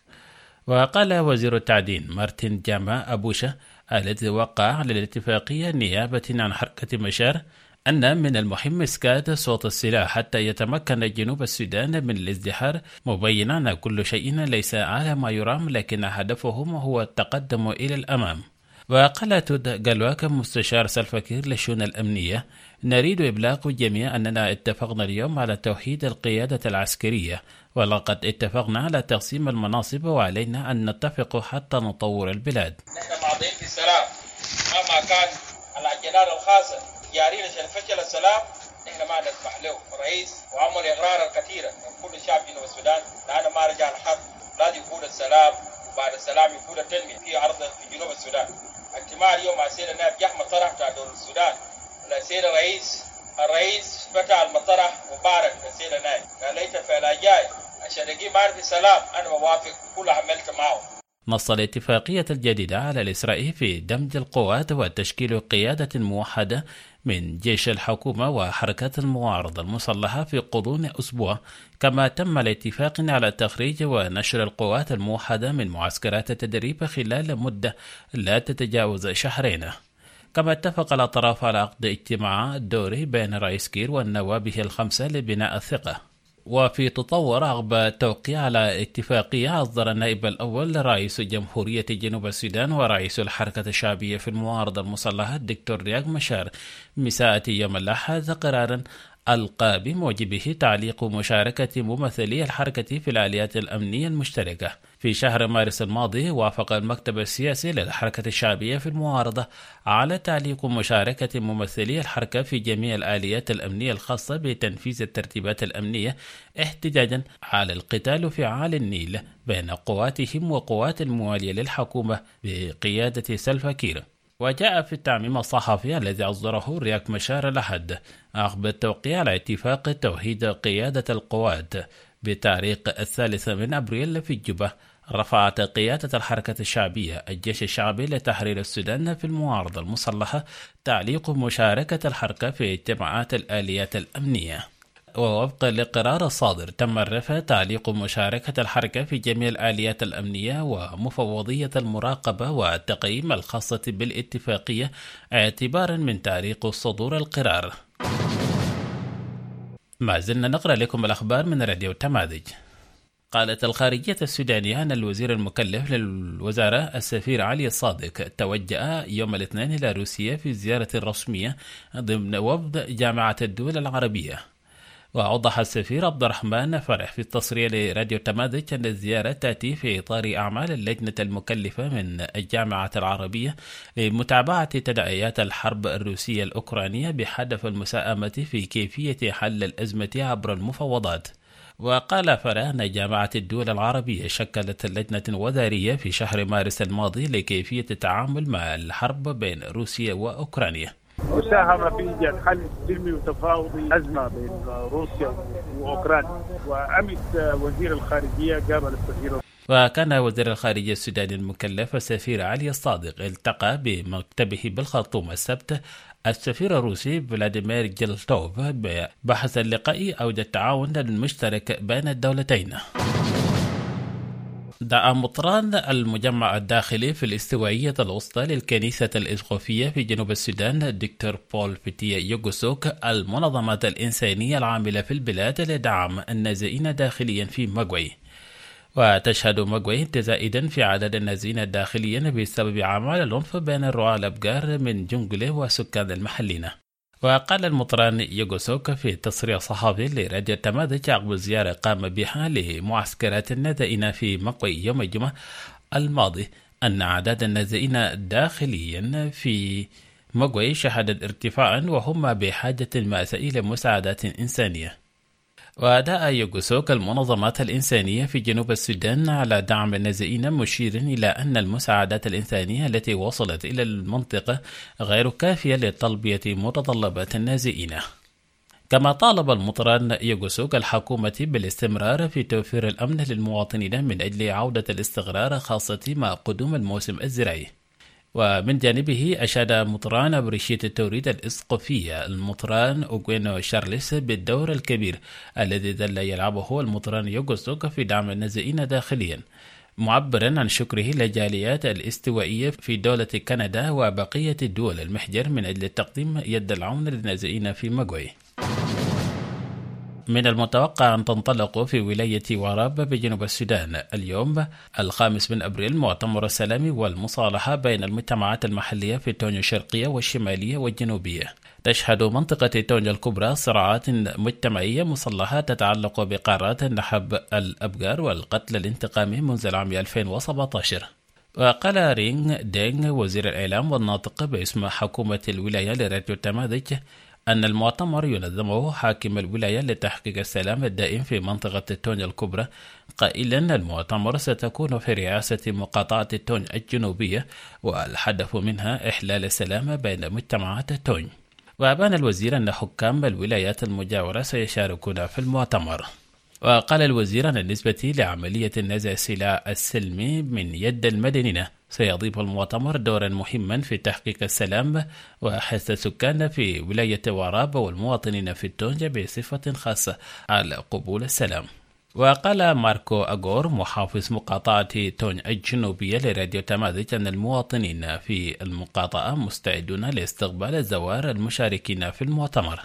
وقال وزير التعدين مارتن جاما أبوشة الذي وقع على الاتفاقية نيابة عن حركة مشار أن من المهم إسكات صوت السلاح حتى يتمكن جنوب السودان من الازدحار، مبينا أن كل شيء ليس على ما يرام لكن هدفهم هو التقدم إلى الأمام. وقال تود قلواك مستشار سلفكير للشؤون الأمنية: نريد إبلاغ الجميع أننا اتفقنا اليوم على توحيد القيادة العسكرية، ولقد اتفقنا على تقسيم المناصب، وعلينا أن نتفق حتى نطور البلاد. نحن ماضيين في السلام مهما كان العجلات الخاصة جارين عشان فشل السلام، نحن ما نسمح له. الرئيس وعمل إقرار الكثير من كل شعب جنوب السودان لأنه ما رجع الحرب، لازم يكون السلام، وبعد السلام يكون التنمية في أرض في جنوب السودان. اجتماع اليوم مع السيد النائب جحمة طرح بتاع دولة السودان السيد الرئيس الرئيس فتح المطرح مبارك للسيد النائب، قال ليت فعلا جاي عشان يجي معرفة السلام، أنا موافق كل عملت معه. نص الاتفاقية الجديدة على الإسراء في دمج القوات وتشكيل قيادة موحدة من جيش الحكومة وحركات المعارضة المسلحة في غضون أسبوع، كما تم الاتفاق على تخريج ونشر القوات الموحدة من معسكرات التدريب خلال مدة لا تتجاوز شهرين. كما اتفق الأطراف على عقد اجتماع دوري بين رئيس كير ونوابه الخمسة لبناء الثقة. وفي تطور عقب التوقيع على اتفاقية، أصدر النائب الأول رئيس جمهورية جنوب السودان ورئيس الحركة الشعبية في المعارضة المسلحة الدكتور رياك مشار مساء يوم الأحد قرارا ألقى بموجبه تعليق مشاركة ممثلي الحركة في الآليات الأمنية المشتركة. في شهر مارس الماضي وافق المكتب السياسي للحركة الشعبية في المعارضة على تعليق مشاركة ممثلي الحركة في جميع الآليات الأمنية الخاصة بتنفيذ الترتيبات الأمنية، احتجاجا على القتال في عالي النيل بين قواتهم وقوات الموالية للحكومة بقيادة سلفاكير. وجاء في التعميم الصحفي الذي أصدره رياك مشار الأحد عقب التوقيع على اتفاق توحيد قيادة القوات بتاريخ الثالث من أبريل في الجبة، رفعت قيادة الحركة الشعبية الجيش الشعبي لتحرير السودان في المعارضة المسلحة تعليق مشاركة الحركة في اجتماعات الآليات الأمنية. ووفقا لقرار الصادر تم الرفع تعليق مشاركة الحركة في جميع الآليات الأمنية ومفوضية المراقبة والتقييم الخاصة بالاتفاقية اعتبارا من تاريخ صدور القرار. ما زلنا نقرأ لكم الأخبار من راديو التمازج. وقالت الخارجية السودانية أن الوزير المكلف للوزارة السفير علي الصادق توجه يوم الاثنين إلى روسيا في زيارة رسمية ضمن وفد جامعة الدول العربية. وأوضح السفير عبد الرحمن فرح في التصريح لراديو تماذج أن الزيارة تأتي في إطار أعمال اللجنة المكلفة من الجامعة العربية لمتابعة تداعيات الحرب الروسية الأوكرانية بهدف المساهمة في كيفية حل الأزمة عبر المفاوضات. وقال فرح أن جامعة الدول العربية شكلت لجنة وزارية في شهر مارس الماضي لكيفية التعامل مع الحرب بين روسيا وأوكرانيا. وساهم في إيجاد حل سلمي وتفاوضي أزمة بين روسيا وأوكرانيا، وأمس وزير الخارجية قابل السفير. وكان وزير الخارجية السوداني المكلف السفير علي الصادق التقى بمكتبه بالخرطوم السبت السفير الروسي فلاديمير جلتوف بحث اللقاء أوجد التعاون المشترك بين الدولتين. دعا مطران المجمع الداخلي في الاستوائية الوسطى للكنيسة الإسقفية في جنوب السودان الدكتور بول فتيا يوغوسوك المنظمات الإنسانية العاملة في البلاد لدعم النازئين داخليا في مغوي. وتشهد مغوي تزايدا في عدد النازئين داخليا بسبب أعمال العنف بين الرعاة الأبقار من جنجله وسكان المحلين. وقال المطران يوغوسوك في تصريح صحفي لراديو تماذج عقب زيارة قام بها لمعسكرات النازئين في مغوي يوم الجمعة الماضي أن أعداد النازئين داخليا في مغوي شهدت ارتفاعا وهم بحاجة ماسة إلى مساعدات إنسانية. ودعا يوغوسوك المنظمات الإنسانية في جنوب السودان على دعم النازئين مشيرا إلى أن المساعدات الإنسانية التي وصلت إلى المنطقة غير كافية لتلبية متطلبات النازئين. كما طالب المطران يوغوسوك الحكومة بالاستمرار في توفير الأمن للمواطنين من أجل عودة الاستقرار خاصة مع قدوم الموسم الزراعي. ومن جانبه أشاد مطران برشية التوريد الإسقفية المطران أوغوينو شارلس بالدور الكبير الذي ظل يلعبه المطران يوغوسوك في دعم النازئين داخليا، معبرا عن شكره لجاليات الاستوائية في دولة كندا وبقية الدول المحجر من أجل تقديم يد العون للنازئين في مغوي. من المتوقع أن تنطلق في ولاية وراب بجنوب السودان اليوم الخامس من أبريل مؤتمر السلام والمصالحة بين المجتمعات المحلية في تونيو الشرقية والشمالية والجنوبية. تشهد منطقة تونيو الكبرى صراعات مجتمعية مسلحة تتعلق بقرارات نحب الأبقار والقتل الانتقامي منذ العام ألفين وسبعة عشر. وقال رينغ دينغ وزير الإعلام والناطق باسم حكومة الولاية لراديو تماذج أن المؤتمر ينظمه حاكم الولاية لتحقيق السلام الدائم في منطقة تونيو الكبرى، قائلا المؤتمر ستكون في رئاسة مقاطعة تونيو الجنوبية والهدف منها إحلال السلام بين مجتمعات تونيو. وأبان الوزير أن حكام الولايات المجاورة سيشاركون في المؤتمر. وقال الوزير أن بالنسبة لعملية نزع السلاح السلمي من يد المدنيين سيضيف المؤتمر دورا مهما في تحقيق السلام وحث السكان في ولاية وراب والمواطنين في التونجة بصفة خاصة على قبول السلام. وقال ماركو أغور محافظ مقاطعة تونج الجنوبية لراديو تماذج أن المواطنين في المقاطعة مستعدون لاستقبال الزوار المشاركين في المؤتمر.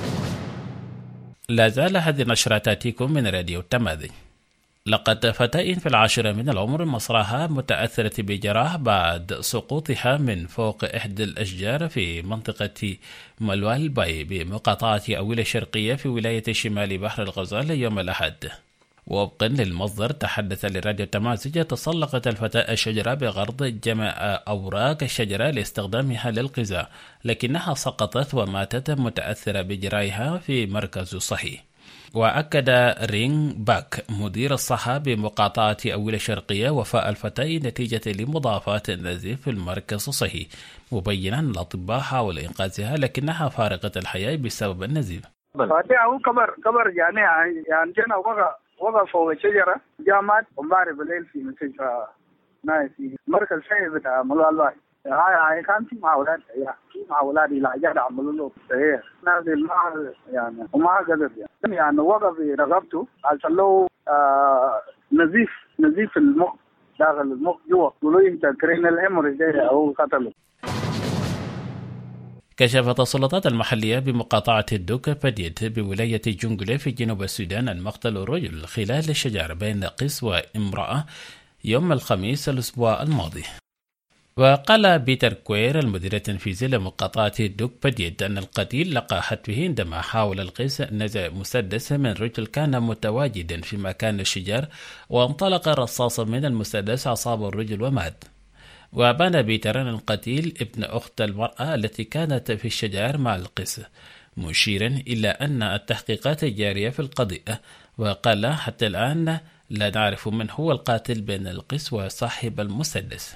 لا زال هذه النشرة تأتيكم من راديو تماذج. لقد فتاة في العاشرة من العمر مصرعها متأثرة بجراح بعد سقوطها من فوق إحدى الأشجار في منطقة ملوال باي بمقاطعة أويلة الشرقية في ولاية شمال بحر الغزال يوم الأحد. وفقا للمصدر تحدث لراديو تماذج تسلقت الفتاة الشجرة بغرض جمع أوراق الشجرة لاستخدامها للغذاء، لكنها سقطت وماتت متأثرة بجراحها في مركز صحي. وأكد رينغ باك مدير الصحة بمقاطعة أويلة الشرقية وفاة الفتاة نتيجة لمضاعفات النزيف في المركز الصحي، مبينا أن الأطباء حاولوا إنقاذها لكنها فارقت الحياة بسبب النزيف. فاتحه كبر كبر يعني يعني جنا وقع وقع فوق الشجرة جامات ومباري بالليل في مستشفى نايسي مركز شيء بتاع ملوال باي. هاي هاي كان في معاولات يا في معاولات إلى جاد عملوا له صحيح نازل ما يعني وما قدر يعني يعني وقف رغبته عشان له آه نزيف نزيف المخ داخل المخ جوا يقولوا أنت كرين الهيموريج أو قتله. كشفت السلطات المحلية بمقاطعة الدوك بديت بولاية جونغلي في جنوب السودان أن مقتل الرجل خلال الشجار بين قس وامرأة يوم الخميس الأسبوع الماضي. وقال بيتر كوير المدير التنفيذي لمقاطعة الدوك بديت أن القتيل لقى حتفه عندما حاول القس نزع مسدس من رجل كان متواجدا في مكان الشجار، وانطلق رصاصا من المسدس أصاب الرجل ومات. وبان بيتر أن القتيل ابن أخت المرأة التي كانت في الشجار مع القس، مشيرا إلى أن التحقيقات جارية في القضية. وقال حتى الآن لا نعرف من هو القاتل بين القس وصاحب المسدس.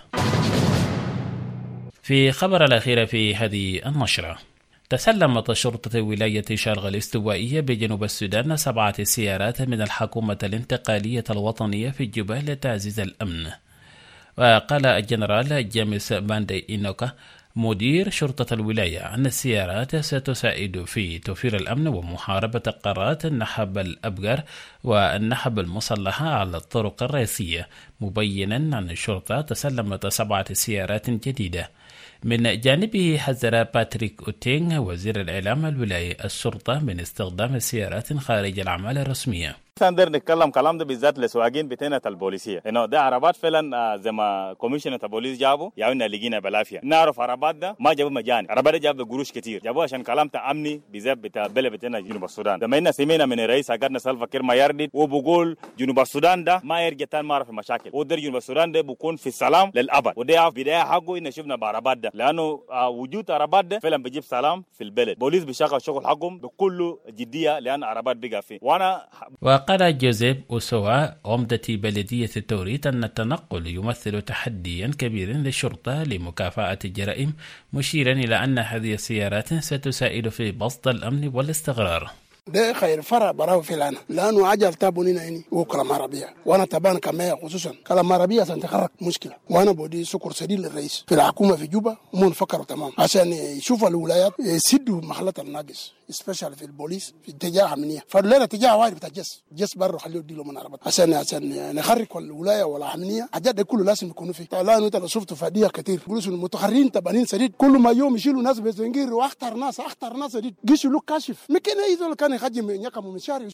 في خبر الأخير في هذه النشرة، تسلمت شرطة ولاية شرق الاستوائية بجنوب السودان سبعة سيارات من الحكومة الانتقالية الوطنية في جوبا لتعزيز الأمن. وقال الجنرال جيمس باندي إنوكا مدير شرطة الولاية أن السيارات ستساعد في توفير الأمن ومحاربة قارات النحب الأبقر والنحب المسلحة على الطرق الرئيسية، مبينا أن الشرطة تسلمت سبعة سيارات جديدة. من جانبه حذر باتريك أوتينغ وزير الإعلام الولاية الشرطة من استخدام السيارات خارج الأعمال الرسمية. نقدر نتكلم كلام ده بالذات لسواقين بتاعنا البوليسيه، انه ده عربات فعلا زي ما كوميشنر البوليس جابوا ياونا لقينا بالعافيه. نعرف عربات ده ما جابوا مجاني، عربات ده جاب قروش كتير، جابوه عشان كلام امني بالذات بتاع البلد بتاعنا جنوب السودان. لما إنا سمعنا من الرئيس حقنا سالفا كير ما يردد وبقول جنوب السودان ده ما يرجع تاني ما يعرف مشاكل، ودر جنوب السودان ده بيكون في السلام للابد، وده بدايه حقه ان شفنا بعربات ده، لانه وجود عربات ده فعلا بيجيب سلام في البلد. بوليس بيشغل شغل حقهم بكل جديه لان عربات بقى فيه. وانا وقال جوزيف أوسوا عمدة بلدية التوريت أن التنقل يمثل تحديا كبيرا للشرطة لمكافحة الجرائم، مشيرا إلى أن هذه السيارات ستساعد في بسط الأمن والاستقرار. ده خير فرع براو فيلانا لانه عجل تابونينا هنا وكلام عربيه، وانا تبان كما خصوصا كلام عربيه سنتخرج مشكله. وانا بودي شكر سديد للرئيس في الحكومه في جوبا ومن فكروا تمام عشان يشوفوا الولايات يسدوا محلات الناقص سبيشال في البوليس في اتجاه امنيه، فالليله اتجاه واحد بتاع جس جس برا خليه يديله من عربات عشان عشان نخرج الولايه ولا امنيه. حاجات ده كله لازم يكونوا فيه. لانه انت شفته فديه كثير بوليس المتخرجين تبانين سديد، كل ما يوم يشيلوا ناس بزنجير واخطر ناس اخطر ناس سديد جيشوا له كاشف ممكن ايزول كان يخجم يقم من شارع.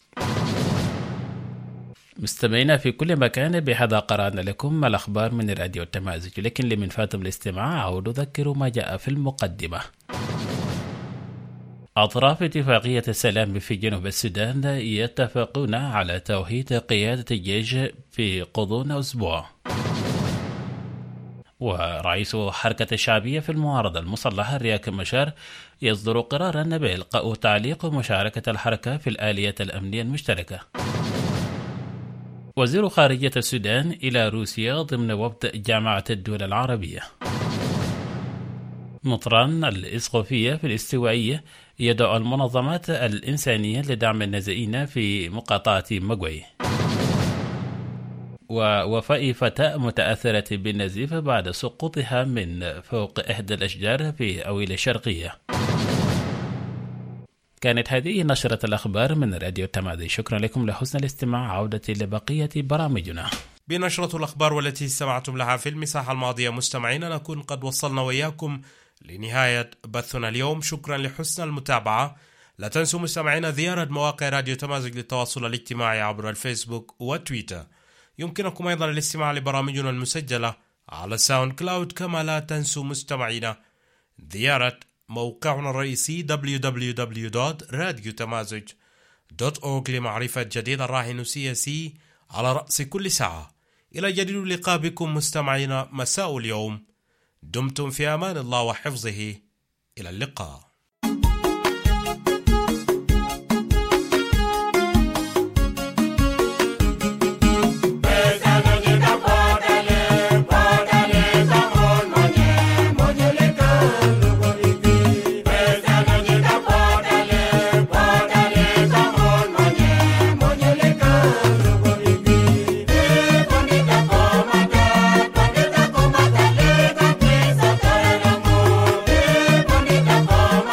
مستمعينا في كل مكان، بهذا قرأنا لكم الأخبار من راديو التمازج، لكن لمن فاتم الاستماع أعود أذكر ما جاء في المقدمة. أطراف اتفاقية السلام في جنوب السودان يتفقون على توحيد قيادة الجيش في غضون أسبوع. ورئيس حركة الشعبية في المعارضة المسلحة رياك مشار يصدر قرارا بإلقاء تعليق مشاركة الحركة في الآلية الأمنية المشتركة. وزير خارجية السودان إلى روسيا ضمن وفد جامعة الدول العربية. مطران الإسقفية في الاستوائية يدعو المنظمات الإنسانية لدعم النازئين في مقاطعة مقوي. ووفاء فتاة متأثرة بالنزيف بعد سقوطها من فوق إحدى الأشجار في أويل الشرقية. كانت هذه نشرة الأخبار من راديو التمازج، شكرا لكم لحسن الاستماع. عودة لبقية برامجنا. بنشرة الأخبار والتي استمعتم لها في المساحة الماضية مستمعين، نكون قد وصلنا وإياكم لنهاية بثنا اليوم. شكرا لحسن المتابعة. لا تنسوا مستمعين زيارة مواقع راديو تمازج للتواصل الاجتماعي عبر الفيسبوك وتويتر. يمكنكم أيضا الاستماع لبرامجنا المسجلة على ساوند كلاود. كما لا تنسوا مستمعين زيارة موقعنا الرئيسي دبليو دبليو دبليو دوت راديو تمازج دوت أورغ لمعرفة جديد الراهن سياسي على رأس كل ساعة. إلى جديد اللقاء بكم مستمعين مساء اليوم. دمتم في أمان الله وحفظه. إلى اللقاء. Come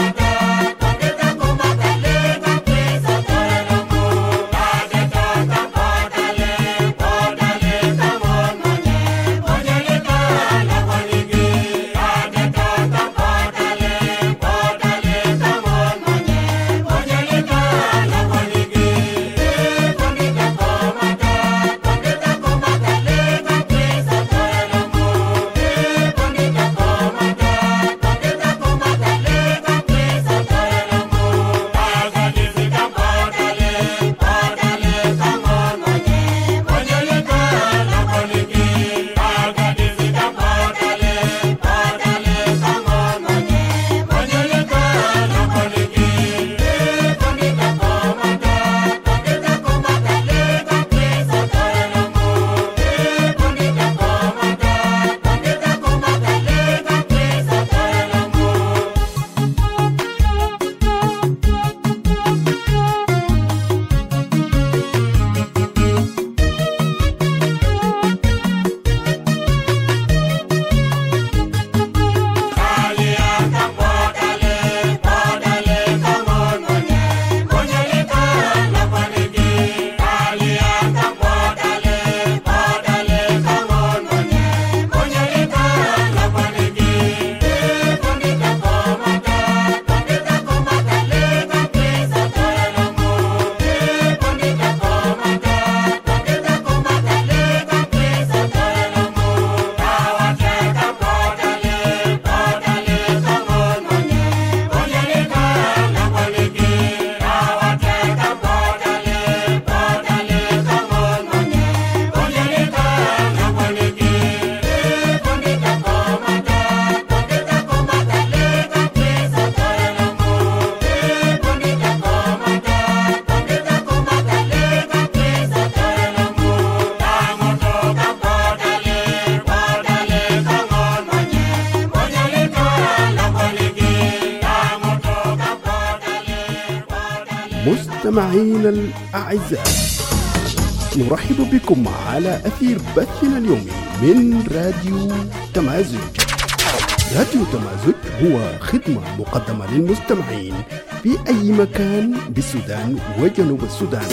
مستمعينا الأعزاء، نرحب بكم على أثير بثنا اليومي من راديو تمازج. راديو تمازج هو خدمة مقدمة للمستمعين في أي مكان بالسودان وجنوب السودان.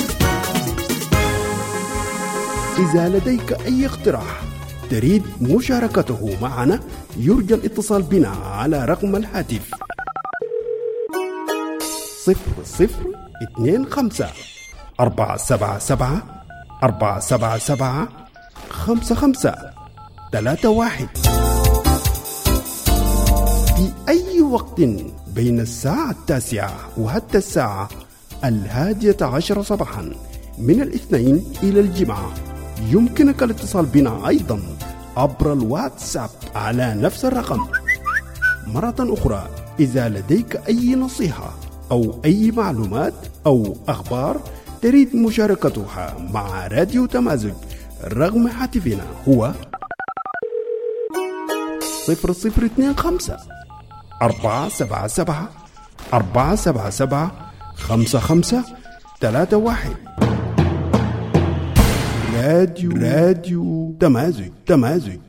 إذا لديك أي اقتراح تريد مشاركته معنا، يرجى الاتصال بنا على رقم الهاتف صفر صفر اثنين خمسة أربعة سبعة سبعة أربعة سبعة سبعة خمسة خمسة ثلاثة واحد في أي وقت بين الساعة التاسعة وحتى الساعة الهادية عشر صباحا من الاثنين إلى الجمعة. يمكنك الاتصال بنا أيضا عبر الواتساب على نفس الرقم. مرة أخرى، إذا لديك أي نصيحة أو أي معلومات أو أخبار تريد مشاركتها مع راديو تمازج، رقم هاتفنا هو صفر صفر اثنين خمسة أربعة سبعة سبعة أربعة سبعة سبعة خمسة خمسة ثلاثة واحد. راديو راديو تمازج تمازج